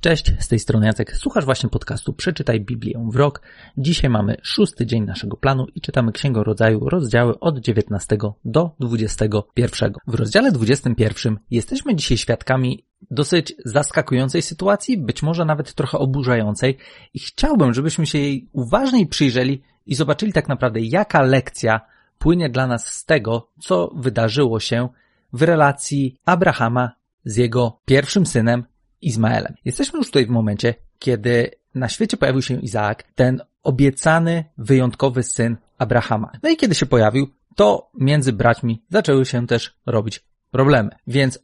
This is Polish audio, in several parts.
Cześć, z tej strony Jacek. Słuchasz właśnie podcastu Przeczytaj Biblię w rok. Dzisiaj mamy 6. dzień naszego planu i czytamy Księgę Rodzaju, rozdziały od 19 do 21. W rozdziale 21 jesteśmy dzisiaj świadkami dosyć zaskakującej sytuacji, być może nawet trochę oburzającej i chciałbym, żebyśmy się jej uważniej przyjrzeli i zobaczyli tak naprawdę, jaka lekcja płynie dla nas z tego, co wydarzyło się w relacji Abrahama z jego pierwszym synem Izmaelem. Jesteśmy już tutaj w momencie, kiedy na świecie pojawił się Izaak, ten obiecany, wyjątkowy syn Abrahama. No i kiedy się pojawił, to między braćmi zaczęły się też robić problemy. Więc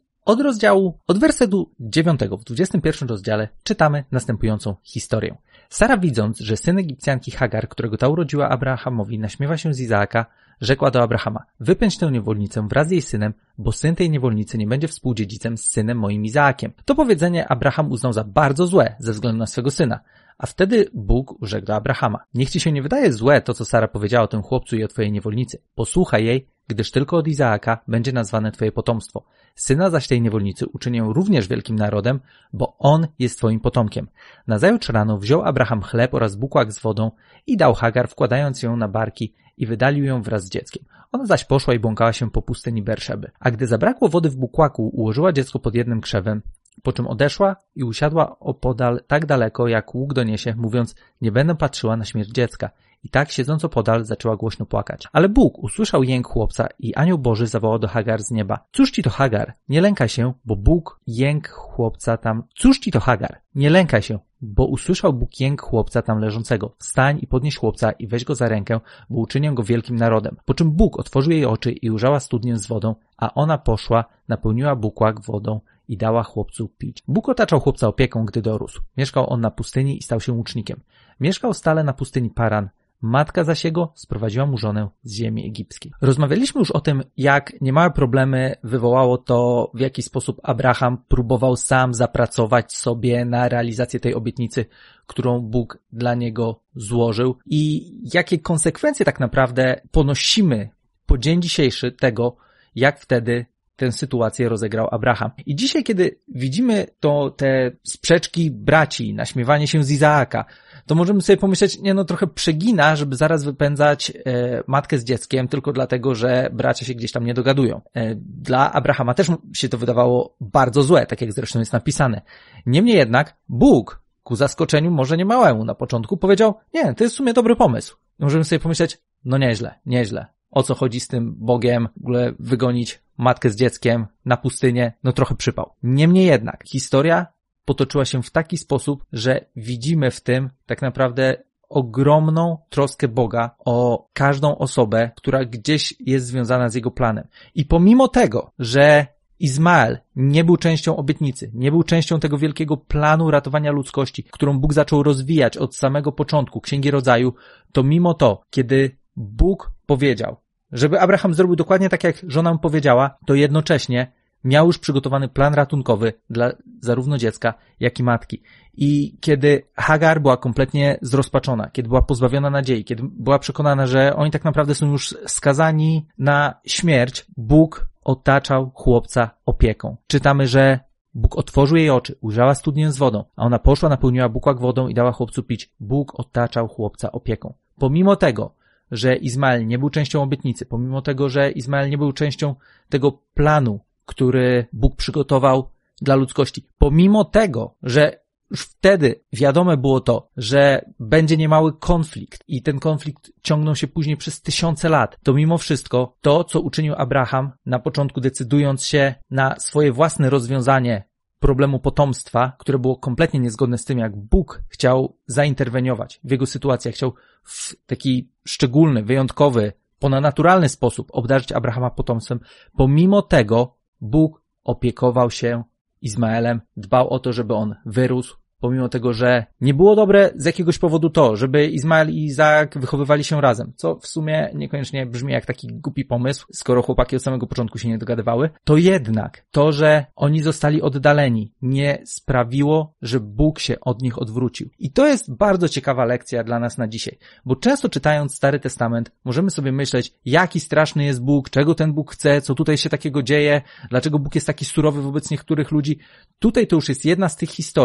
od wersetu 9 w 21 rozdziale czytamy następującą historię. Sara, widząc, że syn Egipcjanki Hagar, którego ta urodziła Abrahamowi, naśmiewa się z Izaaka, rzekła do Abrahama: wypędź tę niewolnicę wraz z jej synem, bo syn tej niewolnicy nie będzie współdziedzicem z synem moim Izaakiem. To powiedzenie Abraham uznał za bardzo złe ze względu na swego syna. A wtedy Bóg rzekł do Abrahama: niech ci się nie wydaje złe to, co Sara powiedziała o tym chłopcu i o twojej niewolnicy. Posłuchaj jej, gdyż tylko od Izaaka będzie nazwane twoje potomstwo. Syna zaś tej niewolnicy uczynię również wielkim narodem, bo on jest twoim potomkiem. Nazajutrz rano wziął Abraham chleb oraz bukłak z wodą i dał Hagar, wkładając ją na barki, i wydalił ją wraz z dzieckiem. Ona zaś poszła i błąkała się po pustyni Berszeby. A gdy zabrakło wody w bukłaku, ułożyła dziecko pod jednym krzewem, po czym odeszła i usiadła opodal tak daleko, jak łuk doniesie, mówiąc: nie będę patrzyła na śmierć dziecka. I tak, siedząc opodal, zaczęła głośno płakać. Ale Bóg usłyszał jęk chłopca i anioł Boży zawołał do Hagar z nieba: cóż ci to, Hagar? Nie lękaj się, bo Bóg jęk chłopca tam... Cóż ci to, Hagar? Nie lękaj się, bo usłyszał Bóg jęk chłopca tam leżącego. Wstań i podnieś chłopca i weź go za rękę, bo uczynię go wielkim narodem. Po czym Bóg otworzył jej oczy i ujrzała studnię z wodą, a ona poszła, napełniła bukłak wodą i dała chłopcu pić. Bóg otaczał chłopca opieką, gdy dorósł. Mieszkał on na pustyni i stał się łucznikiem. Mieszkał stale na pustyni Paran. Matka zaś jego sprowadziła mu żonę z ziemi egipskiej. Rozmawialiśmy już o tym, jak niemałe problemy wywołało to, w jaki sposób Abraham próbował sam zapracować sobie na realizację tej obietnicy, którą Bóg dla niego złożył, i jakie konsekwencje tak naprawdę ponosimy po dzień dzisiejszy tego, jak wtedy tę sytuację rozegrał Abraham. I dzisiaj, kiedy widzimy te sprzeczki braci, naśmiewanie się z Izaaka, to możemy sobie pomyśleć, trochę przegina, żeby zaraz wypędzać matkę z dzieckiem tylko dlatego, że bracia się gdzieś tam nie dogadują. Dla Abrahama też się to wydawało bardzo złe, tak jak zresztą jest napisane. Niemniej jednak Bóg, ku zaskoczeniu może nie małemu na początku, powiedział: nie, to jest w sumie dobry pomysł. I możemy sobie pomyśleć: nieźle. O co chodzi z tym Bogiem? W ogóle wygonić matkę z dzieckiem na pustynię? Trochę przypał. Niemniej jednak historia potoczyła się w taki sposób, że widzimy w tym tak naprawdę ogromną troskę Boga o każdą osobę, która gdzieś jest związana z jego planem. I pomimo tego, że Izmael nie był częścią obietnicy, nie był częścią tego wielkiego planu ratowania ludzkości, którą Bóg zaczął rozwijać od samego początku Księgi Rodzaju, to mimo to, kiedy Bóg powiedział, żeby Abraham zrobił dokładnie tak, jak żona mu powiedziała, to jednocześnie miał już przygotowany plan ratunkowy dla zarówno dziecka, jak i matki. I kiedy Hagar była kompletnie zrozpaczona, kiedy była pozbawiona nadziei, kiedy była przekonana, że oni tak naprawdę są już skazani na śmierć, Bóg otaczał chłopca opieką. Czytamy, że Bóg otworzył jej oczy, ujrzała studnię z wodą, a ona poszła, napełniła bukłak wodą i dała chłopcu pić. Bóg otaczał chłopca opieką. Pomimo tego, że Izmael nie był częścią obietnicy, pomimo tego, że Izmael nie był częścią tego planu, który Bóg przygotował dla ludzkości, pomimo tego, że już wtedy wiadome było to, że będzie niemały konflikt i ten konflikt ciągnął się później przez tysiące lat, to mimo wszystko to, co uczynił Abraham na początku, decydując się na swoje własne rozwiązanie problemu potomstwa, które było kompletnie niezgodne z tym, jak Bóg chciał zainterweniować w jego sytuację, chciał w taki szczególny, wyjątkowy, ponadnaturalny sposób obdarzyć Abrahama potomstwem. Pomimo tego Bóg opiekował się Izmaelem, dbał o to, żeby on wyrósł, pomimo tego, że nie było dobre z jakiegoś powodu to, żeby Izmael i Izaak wychowywali się razem, co w sumie niekoniecznie brzmi jak taki głupi pomysł, skoro chłopaki od samego początku się nie dogadywały, to jednak to, że oni zostali oddaleni, nie sprawiło, że Bóg się od nich odwrócił. I to jest bardzo ciekawa lekcja dla nas na dzisiaj, bo często czytając Stary Testament możemy sobie myśleć, jaki straszny jest Bóg, czego ten Bóg chce, co tutaj się takiego dzieje, dlaczego Bóg jest taki surowy wobec niektórych ludzi. Tutaj to już jest jedna z tych historii,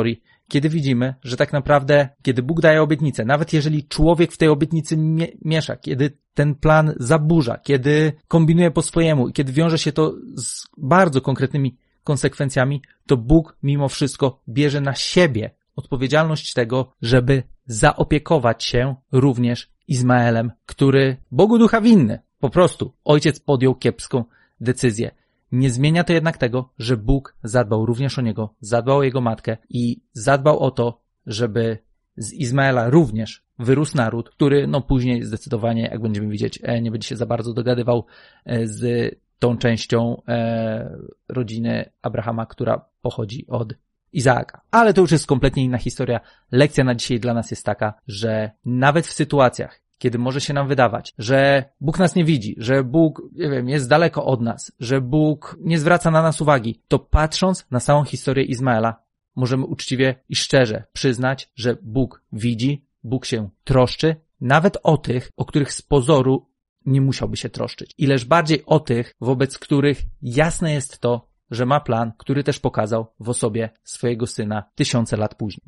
kiedy widzimy, że tak naprawdę, kiedy Bóg daje obietnicę, nawet jeżeli człowiek w tej obietnicy miesza, kiedy ten plan zaburza, kiedy kombinuje po swojemu i kiedy wiąże się to z bardzo konkretnymi konsekwencjami, to Bóg mimo wszystko bierze na siebie odpowiedzialność tego, żeby zaopiekować się również Izmaelem, który Bogu ducha winny. Po prostu ojciec podjął kiepską decyzję. Nie zmienia to jednak tego, że Bóg zadbał również o niego, zadbał o jego matkę i zadbał o to, żeby z Izmaela również wyrósł naród, który później zdecydowanie, jak będziemy widzieć, nie będzie się za bardzo dogadywał z tą częścią rodziny Abrahama, która pochodzi od Izaaka. Ale to już jest kompletnie inna historia. Lekcja na dzisiaj dla nas jest taka, że nawet w sytuacjach, kiedy może się nam wydawać, że Bóg nas nie widzi, że Bóg, jest daleko od nas, że Bóg nie zwraca na nas uwagi, to patrząc na całą historię Izmaela, możemy uczciwie i szczerze przyznać, że Bóg widzi, Bóg się troszczy, nawet o tych, o których z pozoru nie musiałby się troszczyć. Ileż bardziej o tych, wobec których jasne jest to, że ma plan, który też pokazał w osobie swojego syna 1000 lat później.